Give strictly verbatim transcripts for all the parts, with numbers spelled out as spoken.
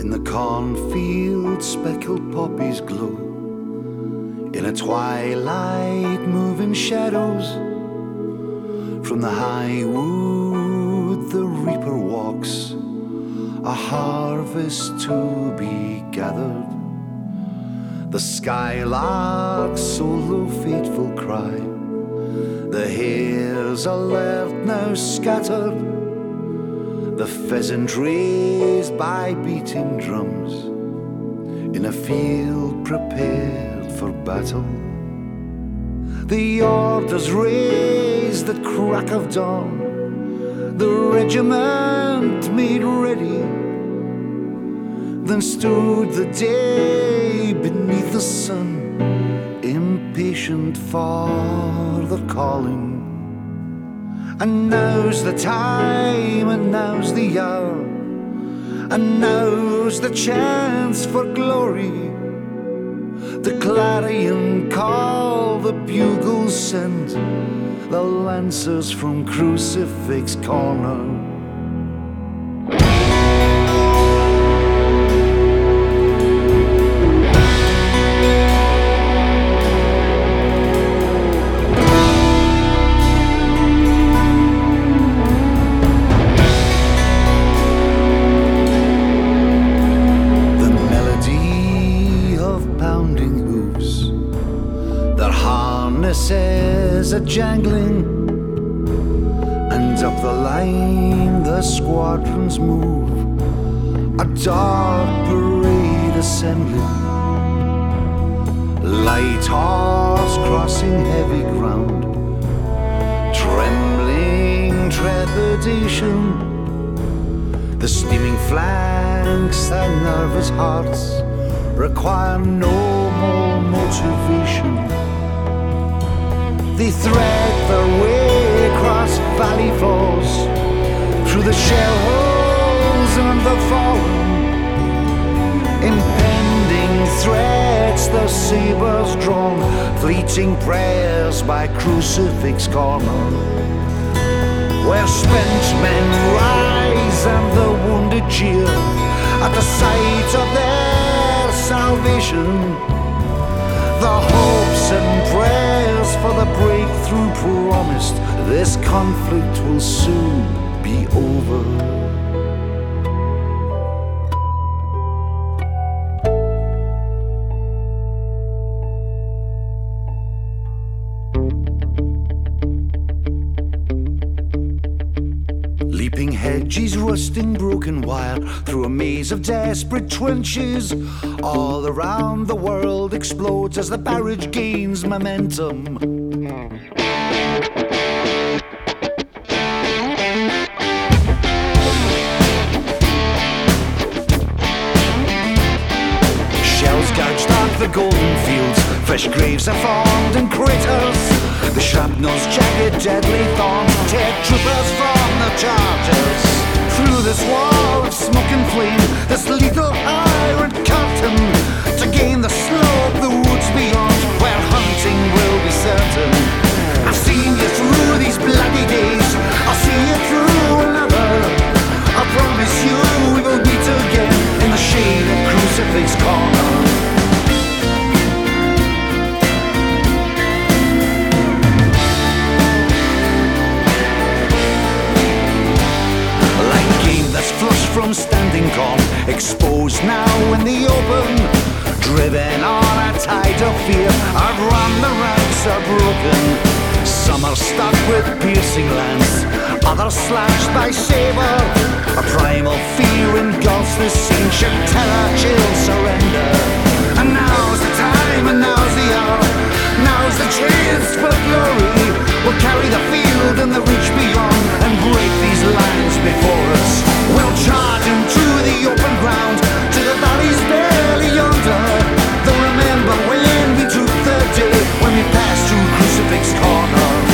In the cornfield, speckled poppies glow. In a twilight, moving shadows. From the high wood, the reaper walks, a harvest to be gathered. The skylark's solo fateful cry. The hares alert now scattered. The pheasant raised by beating drums. In a field prepared for battle. The orders raised at crack of dawn. The regiment made ready. Then stood the day beneath the sun, impatient for the calling. And now's the time, and now's the hour, and now's the chance for glory. The clarion call, the bugles send, the lancers from Crucifix Corner. Says a jangling, and up the line the squadrons move, a dark parade assembling. Light horse crossing heavy ground, trembling trepidation. The steaming flanks and nervous hearts require no more motivation. They thread their way across valley falls, through the shell holes and the fallen. Impending threats, their sabers drawn, fleeting prayers by Crucifix Corner. Where spent men rise and the wounded cheer at the sight of their salvation. The hopes and prayers for the breakthrough promised. This conflict will soon be over. Leaping hedges, rusting broken wire, through a maze of desperate trenches. All around the world explodes as the barrage gains momentum. Shells gouged out the golden fields, fresh graves are formed and craters. The shrapnel's jagged, deadly thorns tear troopers from the chargers. Through this wall of smoke and flame, this lethal iron curtain, to gain the slope, the woods beyond, where hunting will be certain. I've seen you through these bloody days, I'll see you through another. I promise you we will meet again in the shade of Crucifix Corner. Flushed from standing corn, exposed now in the open, driven on a tide of fear, outrun the ranks are broken. Some are stuck with piercing lance, others slashed by saber. A primal fear engulfs this ancient terror, chill surrender. And now's the time, and now's the hour, now's the chance for glory. We'll carry the field and the reach beyond, and break these lines before us. We'll charge into the open ground, to the valley's barely yonder. They'll remember when we took the day, when we passed through Crucifix Corner.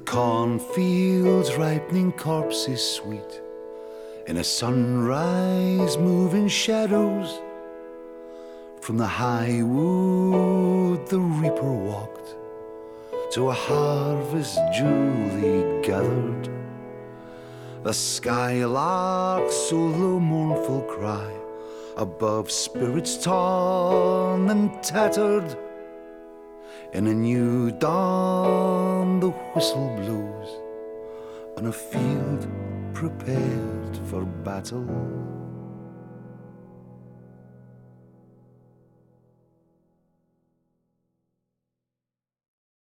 cornfields ripening corpses sweet, in a sunrise moving shadows. From the high wood the reaper walked to a harvest duly gathered. The skylark's solo mournful cry above spirits torn and tattered. In a new dawn the whistle blows on a field prepared for battle.